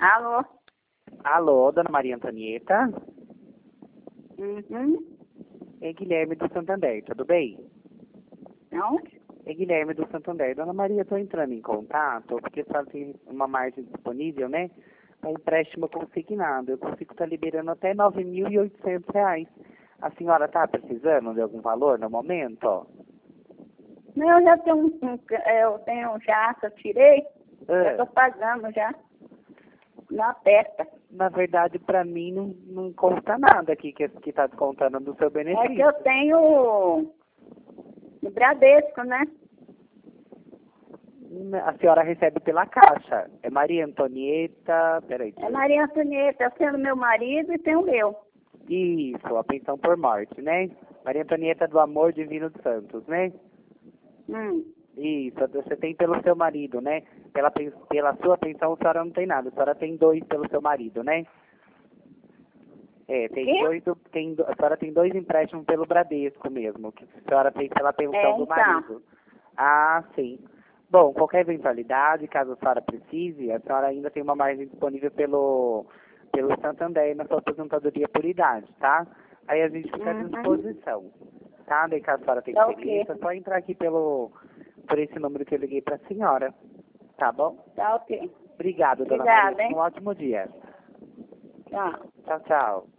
Alô? Alô, dona Maria Antonieta? Uhum. É Guilherme do Santander, tudo bem? Não? É Guilherme do Santander. Dona Maria, estou entrando em contato porque a senhora tem uma margem disponível, né? Para empréstimo consignado. Eu consigo estar liberando até R$ 9.800. A senhora está precisando de algum valor no momento? Não, eu já tenho eu tenho já, que eu tirei, já estou Ah, pagando já. Na testa. na verdade, para mim, não consta nada aqui que está descontando do seu É que benefício. eu tenho no Bradesco, né? A senhora recebe pela Caixa. É Maria Antonieta... Peraí. É Maria Antonieta, eu tenho meu marido e tenho o meu. Isso, a pensão por morte, né? Maria Antonieta do Amor Divino dos Santos, né? Isso, você tem pelo seu marido, né? Pela sua pensão a senhora não tem nada, a senhora tem 2 pelo seu marido, né? É, tem Quê? a senhora tem 2 empréstimos pelo Bradesco mesmo, que a senhora fez pela pensão do Então. marido. Ah, sim. Bom, qualquer eventualidade, caso a senhora precise, a senhora ainda tem uma margem disponível pelo Santander na sua aposentadoria por idade, tá? Aí a gente fica à disposição, tá? Daí caso a senhora tenha Tá interesse, ok. é só entrar aqui por esse número que eu liguei para a senhora, tá bom? Tá ok. Obrigado, dona Obrigada, Maria. hein? Um ótimo dia. Tchau. Tchau, tchau.